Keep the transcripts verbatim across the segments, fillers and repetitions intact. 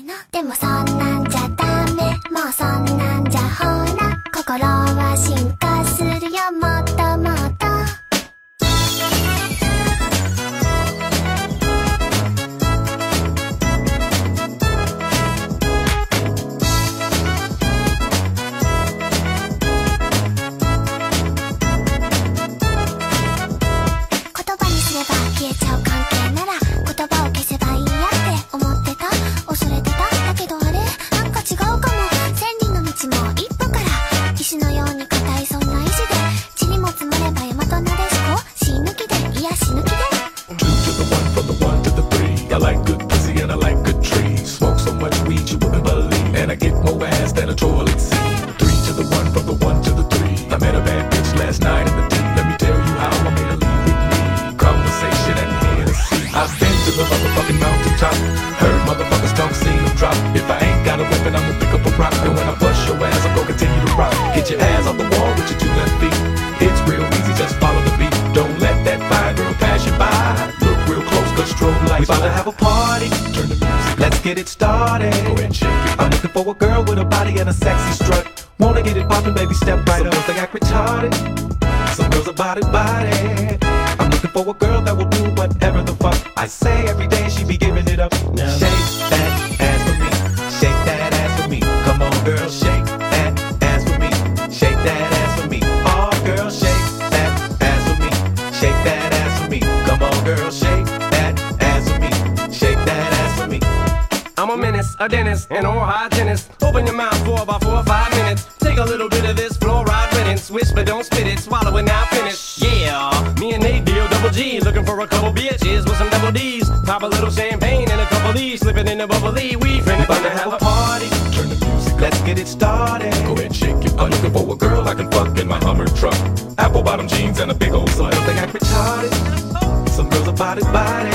ーのでもそんなんじゃダメ、もうそんなんじゃほら心は進化するよもっともっと言葉にすれば消えちゃう関係なら言葉を消せばいいやって思ってた、恐れてた。だけどあれなんか違うかも。千里の道も一歩から石のように硬いそんな意志で塵も積もれば大和なでしこ死ぬ気でいや死ぬ気で Two to the one from the one to the three. I like good pussy and I like good trees. Smoke so much weed you wouldn't believe, and I get more ass than a toilet seat. Three to the one from the one to the three. I met a bad bitch last night in the D. Let me tell you how I made her leave with me. Conversation and Hennessy. I've been to the motherfucking mountaintop. Heard motherfuckers talk, seen them drop. If I ain't got a weapon, I'ma pick up a rock. And when I bust your ass, I'm gonna continue to rock. Get your ass off the wall with your two left feet. It's real easy, just follow the beat. Don't let that fine girl pass you by. Look real close, cause strobe lights. We about to have a party. Turn the music. Let's get it started. Go ahead and shake it. I'm looking for a girl with a body and a sexy strut. Wanna get it poppin', baby, step right up. Some girls they act retarded. Some girls are body body. I'm looking for a girl that will do whatever the fuck I say every day. She be giving it up. Now shake that ass for me. Shake that ass for me. Come on, girl, shake that ass for me. Shake that ass for me. Oh, girl, shake that ass for me. Shake that ass for me. Come on, girl, shake that ass for me. Shake that ass for me. I'm a menace, a dentist, an oral hygienist. Open your mouth for about four or five minutes. Take a little bit of this fluoride riddance. Swish but don't spit it, swallow it now finish. Yeah, me and Nate deal double G. Looking for a couple bitches with some double D's. Pop a little champagne and a couple E's. Slipping in the bubbly, we finna About to have a party. Turn the music. Let's get it started. Go ahead and shake it. I'm looking for a girl I can fuck in my Hummer truck. Apple bottom jeans and a big old slut. Don't think I retarded. Some girls are body body.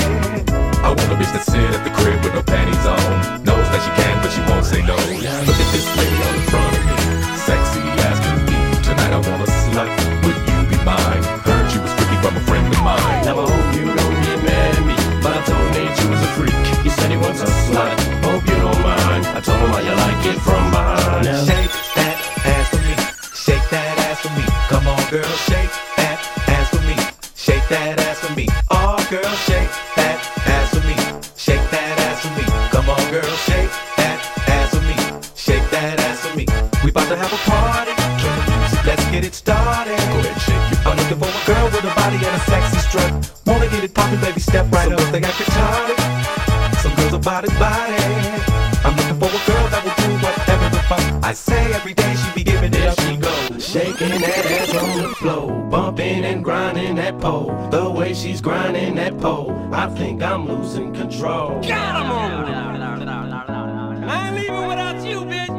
I want a bitch that sit at the crib with no panties on. Knows that she can, but she won't say no. Look at this lady all in front of me. Sexy asking me. Tonight I want a slut. Would you be mine? Heard you was freaky from a friend of mine. Now I hope you don't get mad at me, but I told Nate you was a freak. He said he wants a slut. Hope you don't mind. I told him how you like it from behind. Now shake that ass for me. Shake that ass for me. Come on, girl, shake that ass for me. Shake that ass for me. Oh, girl, shake that ass for me. Shake that ass for me. Come on, girl, shake that ass for me. Shake that ass for me. We about to have a party. Turn the music. Let's get it started. Go ahead and shake it. I'm looking for a girl with a body and a sexy strut. Wanna get it poppin', baby, step right up. They got retarded. Some girls are body body. I'm looking for a girl that will do whatever the fuck I say every day. She be giving it up. She goes Shaking that ass on the floor, bumping and grinding that pole. The way she's grinding that pole, I think I'm losing control. Got 'em on! I ain't leaving without you, bitch!